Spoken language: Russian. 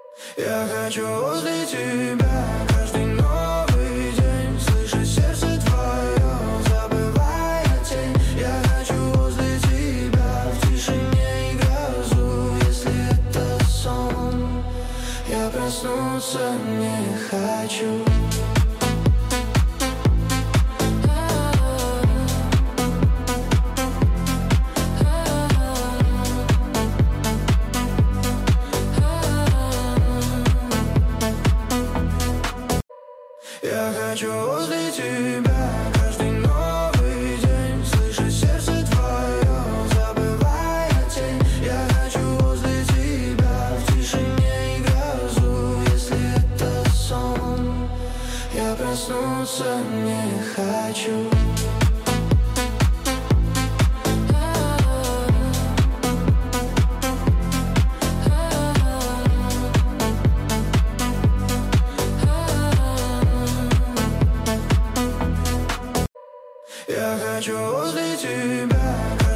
Я хочу возле тебя каждый новый день, слышать сердце твое, забывая тень. Я хочу возле тебя в тишине и грозу. Если это сон, я проснуться не хочу. Я хочу возле тебя каждый новый день, слышать сердце твое, забывая тень. Я хочу возле тебя в тишине и грозу. Если это сон, я проснуться не хочу. Я хочу возле тебя.